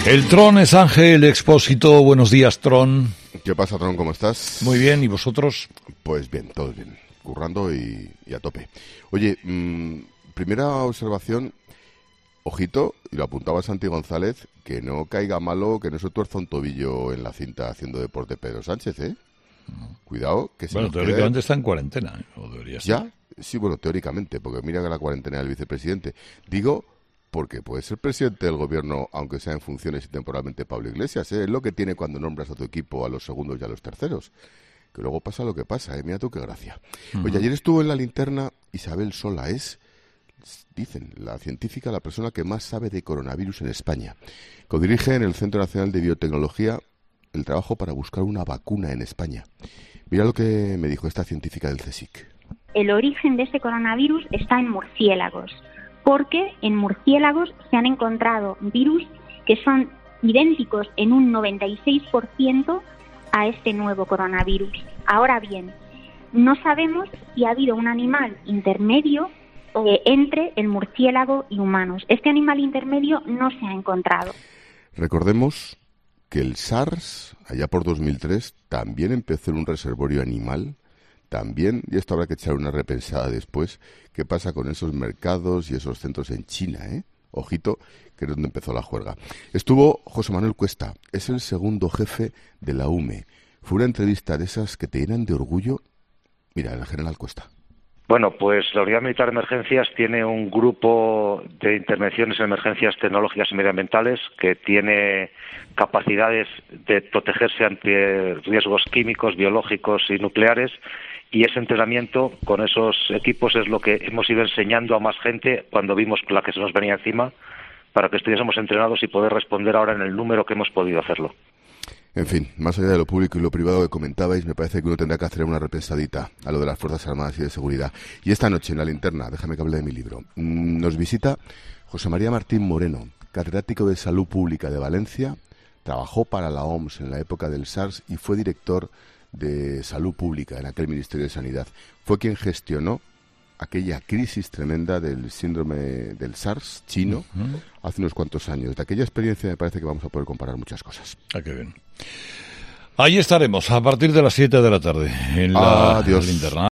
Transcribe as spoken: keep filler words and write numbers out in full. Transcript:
El Tron es Ángel Expósito. Buenos días, Tron. ¿Qué pasa, Tron? ¿Cómo estás? Muy bien, ¿y vosotros? Pues bien, todo bien. Currando y, y a tope. Oye, mmm, primera observación, ojito, y lo apuntaba Santi González, que no caiga malo, que no se tuerza un tobillo en la cinta haciendo deporte Pedro Sánchez, ¿eh? No. Cuidado, que se Bueno, nos teóricamente quede... está en cuarentena, ¿eh? O debería estar. ¿Ya? Sí, bueno, teóricamente, porque mira que la cuarentena del vicepresidente. Digo... Porque puede ser presidente del gobierno, aunque sea en funciones y temporalmente Pablo Iglesias, ¿eh? Es lo que tiene cuando nombras a tu equipo a los segundos y a los terceros. Que luego pasa lo que pasa, ¿eh? Mira tú qué gracia. Uh-huh. Oye, ayer estuvo en la linterna Isabel Sola, es, dicen, la científica, la persona que más sabe de coronavirus en España. Codirige en el Centro Nacional de Biotecnología el trabajo para buscar una vacuna en España. Mira lo que me dijo esta científica del CSIC. El origen de este coronavirus está en murciélagos, porque en murciélagos se han encontrado virus que son idénticos en un noventa y seis por ciento a este nuevo coronavirus. Ahora bien, no sabemos si ha habido un animal intermedio eh, entre el murciélago y humanos. Este animal intermedio no se ha encontrado. Recordemos que el SARS, allá por dos mil tres, también empezó en un reservorio animal. También, y esto habrá que echar una repensada después, qué pasa con esos mercados y esos centros en China, ¿eh? Ojito, que es donde empezó la juerga. Estuvo José Manuel Cuesta, es el segundo jefe de la U M E. Fue una entrevista de esas que te llenan de orgullo. Mira, el general Cuesta. Bueno, pues la Unidad Militar de Emergencias tiene un grupo de intervenciones en emergencias tecnológicas y medioambientales que tiene capacidades de protegerse ante riesgos químicos, biológicos y nucleares, y ese entrenamiento con esos equipos es lo que hemos ido enseñando a más gente cuando vimos la que se nos venía encima, para que estuviésemos entrenados y poder responder ahora en el número que hemos podido hacerlo. En fin, más allá de lo público y lo privado que comentabais, me parece que uno tendrá que hacer una repensadita a lo de las Fuerzas Armadas y de Seguridad. Y esta noche, en la linterna, déjame que hable de mi libro, nos visita José María Martín Moreno, catedrático de Salud Pública de Valencia, trabajó para la O M S en la época del SARS y fue director de Salud Pública en aquel Ministerio de Sanidad. Fue quien gestionó aquella crisis tremenda del síndrome del SARS chino uh-huh. hace unos cuantos años. De aquella experiencia me parece que vamos a poder comparar muchas cosas. Ah, qué bien. Ahí estaremos a partir de las siete de la tarde en la, Adiós. la linterna.